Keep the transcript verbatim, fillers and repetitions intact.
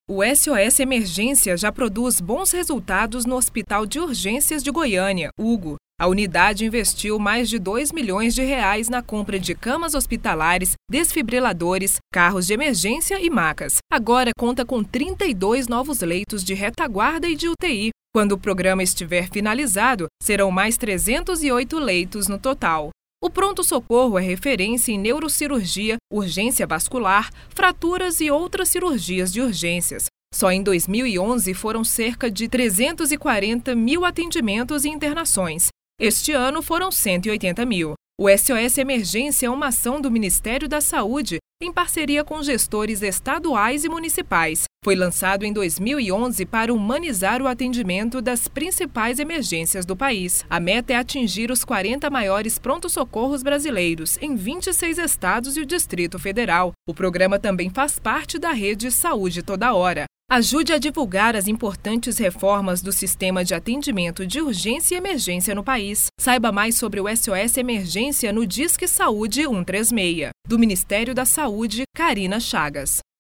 O S O S Emergência já produz bons resultados no Hospital de Urgências de Goiânia, Hugo. A unidade investiu mais de dois milhões de reais na compra de camas hospitalares, desfibriladores, carros de emergência e macas. Agora conta com trinta e dois novos leitos de retaguarda e de U T I. Quando o programa estiver finalizado, serão mais trezentos e oito leitos no total. O pronto-socorro é referência em neurocirurgia, urgência vascular, fraturas e outras cirurgias de urgências. Só em dois mil e onze foram cerca de trezentos e quarenta mil atendimentos e internações. Este ano foram cento e oitenta mil. O S O S Emergência é uma ação do Ministério da Saúde em parceria com gestores estaduais e municipais. Foi lançado em dois mil e onze para humanizar o atendimento das principais emergências do país. A meta é atingir os quarenta maiores pronto-socorros brasileiros em vinte e seis estados e o Distrito Federal. O programa também faz parte da rede Saúde Toda Hora. Ajude a divulgar as importantes reformas do sistema de atendimento de urgência e emergência no país. Saiba mais sobre o S O S Emergência no Disque Saúde cento e trinta e seis. Do Ministério da Saúde, Karina Chagas.